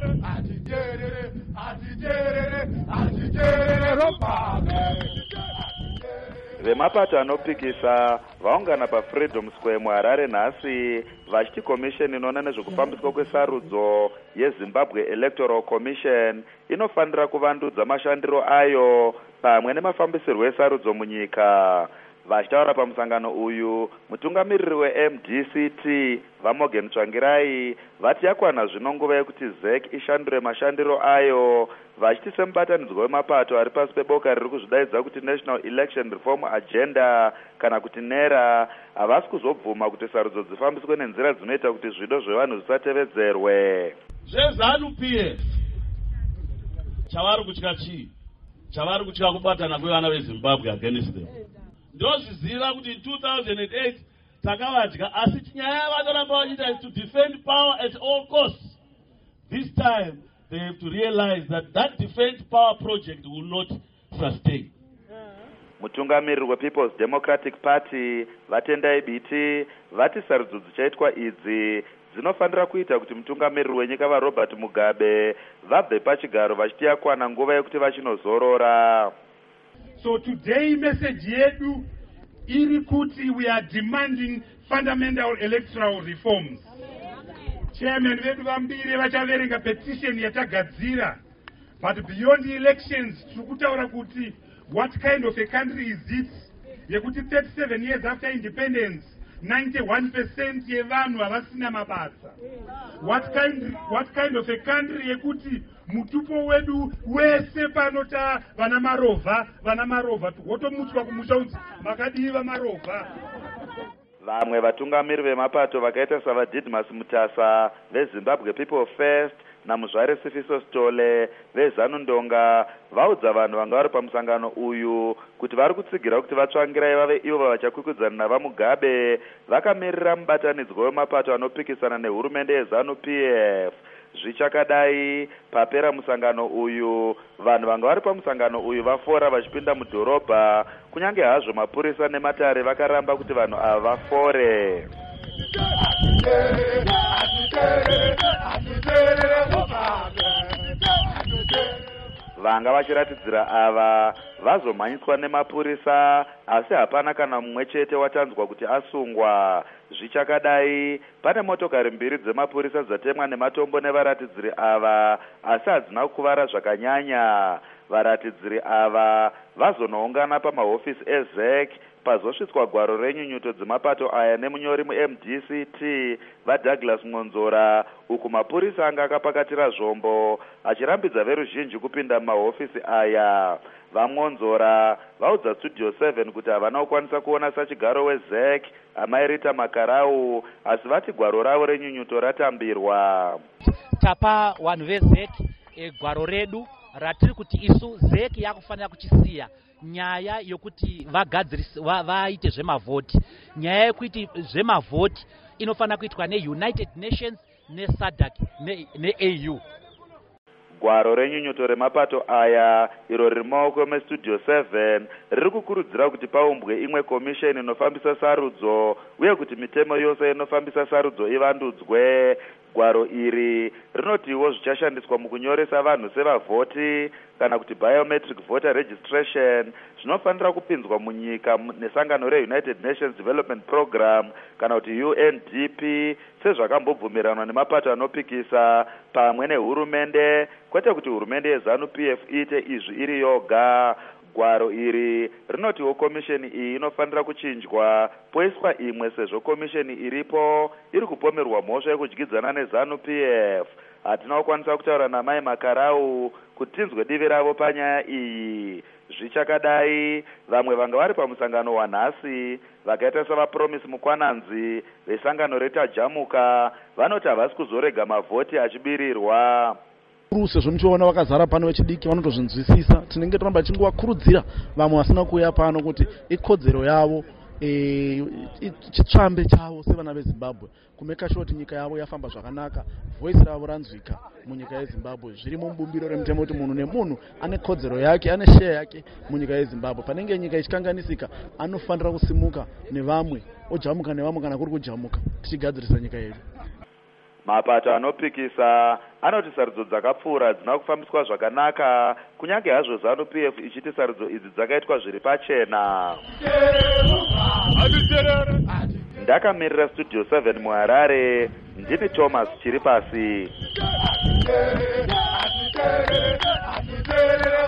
Vemapato anopikisa vaungana paFreedom Square muHarare nhasi vachiti komisheni inoona nezvekufambiswa kwesarudzo yeZimbabwe Electoral Commission inofanira kuvandudza mashandiro ayo pamwe nemafambisirwo esarudzo munyika. Vachitaura pamusangano uyu, mutungamiriri weMDCT vaMorgan Tsvangirai vati yakwana zvino nguva yekuti ZEC ishandure mashandiro ayo, vachiti semubatanidzwa wemapato ari pasi peboka riri kuzvidaidza kuti National Election Reform Agenda kana kuti NERA havasi kuzobvuma kuti sarudzo dzifambiswe nenzira dzinoita kuti zvido zvevanhu zvisatevedzerwe. ZANU-PF chavari kutya chii? Chavari kutya kubatana kwevana veZimbabwe against them. Ndozviziva kuti in 2008 takavadya, asi nyaya yavanoramba vachiita is to defend power at all costs. This time they have to realize that that defend power project will not sustain. Mutungamiriri wePeople's Democratic Party Vatendai Biti vati sarudzo dzichaitwa idzi dzinofanira kuita kuti mutungamiriri wenyika vaRobert Mugabe vabve pachigaro vachiti yakwana nguva yekuti vachinozorora. So today message yedu iri kuti we are demanding fundamental electoral reforms. Chairman vedu vambiri vachaverenga petition yatagadzira, but beyond the elections tikutaura kuti what kind of a country is this yekuti 37 years after independence 91% yevanhu havasina mabasa. What kind of a country yekuti mutupo wedu wese panota vana marova wotomutswa kumusha unzi makadiva marova. Vamwe vatungamiri vemapato vakaita savaDidmus Mutasa veZimbabwe People First naMuzvare Sifiso Stole veZANU-Ndonga vaudza vanhu vanga vari pamusangano uyu kuti vari kutsigira kuti vatsvangirai vave ivo vachakwikwidzana navaMugabe vakamirira mubatanidzwa wemapato anopikisana nehurumende yeZANU-PF. Zvichakadai papera musangano uyu, vanhu vanga vari pamusangano uyu vafora vachipinda mudhorobha, kunyange hazvo mapurisa nematare vakaramba kuti vanhu ava vafore. Vanga vachiratidzira ava vazomhanyiswa nemapurisa, asi hapana kana mumwe chete watanzwa kuti asungwa. Zvichakadai pane motokari mbiri dzemapurisa dzatemwa nematombo nevaratidziri ava, asi hadzina kuvara zvakanyanya. Varatidziri ava vazonoungana pamahofisi eZEC pazosvitswa gwaro renyunyuto dzemapato aya nemunyori muMDCT vaDouglas Ngonzora, uku mapurisa anga akapakatira zvombo achirambidza veruzhinji kupinda mumahofisi aya. VaNgonzora vaudza Studio 7 kuti havana kukwanisa kuona sachigaro weZEC amairita Makarau, asi vati gwaro ravo renyunyuto ratambirwa. Tapa vanhu veZEC gwaro redu ratiri kuti isu ZEC yakufanira kuchisiya nyaya yokuti vaite zvemavhoti. Nyaya yokuti zvemavhoti inofanira kuitwa neUnited Nations, neSADC neAU. Gwaro renyunyuto remapato aya iro riri mumaoko meStudio 7 riri kukurudzira kuti paumbwe imwe komisheni inofambisa sarudzo uye kuti mitemo yose inofambisa sarudzo ivandudzwe. Gwaro iri rinotiwo zvichashandiswa mukunyoresa vanhu sevavhoti kana kuti biometric voter registration zvinofanira kupinzwa munyika nesangano reUnited Nations Development Program kana kuti UNDP sezvakambobvumiranwa nemapato anopikisa pamwe nehurumende, kwete kuti hurumende yeZANU-PF iite izvi iri yoga. Gwaro iri rinotiwo komisheni iyi inofanira kuchinjwa poiswa imwe sezvo komisheni iripo iri kupomerwa mhosva yekudyidzana neZANU-PF. Hatina kukwanisa kutaura naMai Makarau kuti tinzwe divi ravo panyaya iyi. Zvichakadai vamwe vanga vari pamusangano wanhasi vakaita savaPromise Mukwananzi vesangano retaJamuka vanoti havasi kuzorega mavhoti achibirirwa. Sezvo muchiona vakazara pano vechidiki vanotozvinzwisisa, tinenge toramba tichingovakurudzira vamwe vasina kuuya pano kuti ikodzero yavo chitsvambe chavo sevana veZimbabwe kumeka sure kuti nyika yavo yafamba zvakanaka, voice ravo ranzwika munyika yeZimbabwe. Zviri mubumbiro remutemo kuti munhu nemunhu ane kodzero yake, ane share yake munyika yeZimbabwe. Panenge nyika ichikanganisika anofanira kusimuka nevamwe, ojamuka nevamwe kana kuri kujamuka, tichigadzirisa nyika yedu. mapato anopikisa anoti sarudzo dzakapfuura hadzina kufambiswa zvakanaka, kunyange hazvo ZANU-PF ichiti sarudzo idzi dzakaitwa zviri pachena. Ndakamirira Studio 7 muHarare, ndini Thomas Chiripasi.